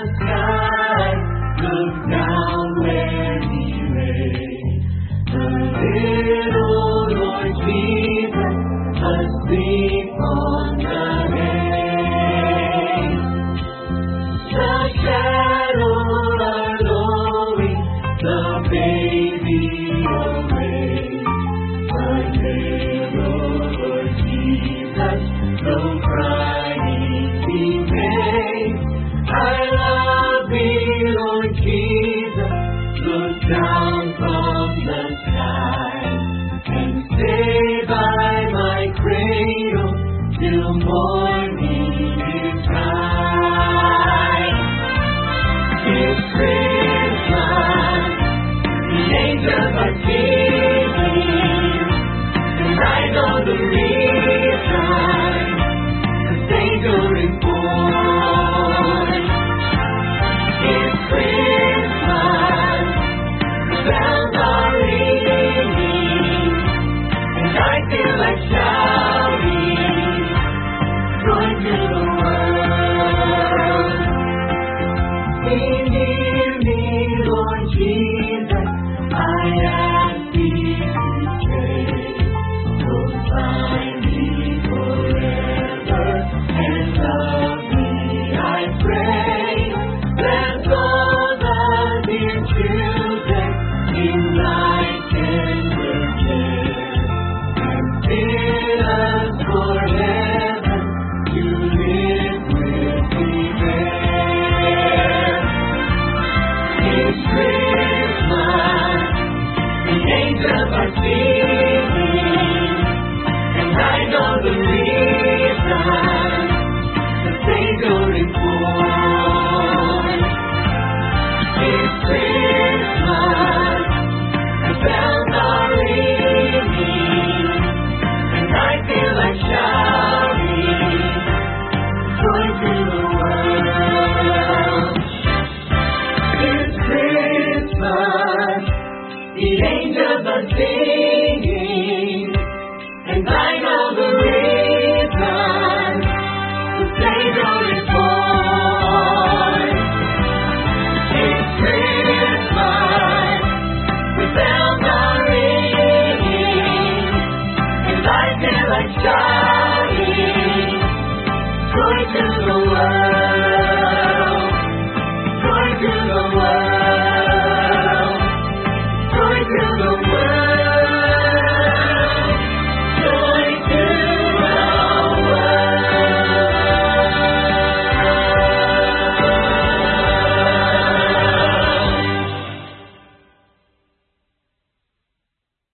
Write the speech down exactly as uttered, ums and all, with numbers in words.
sky, looked down where he lay. The little Lord Jesus, asleep on the hay. The shadows are lowing, the baby away. But little Lord Jesus, though crying he came. I love thee, Lord Jesus, look down from the sky and stay by my cradle till morning is bright. It's Christmas, the angels are singing, and I know the reason, 'cause angels is born. It's Christmas, the bells are ringing, and I feel like shouting, joy to the world. Be near me, Lord Jesus, I am.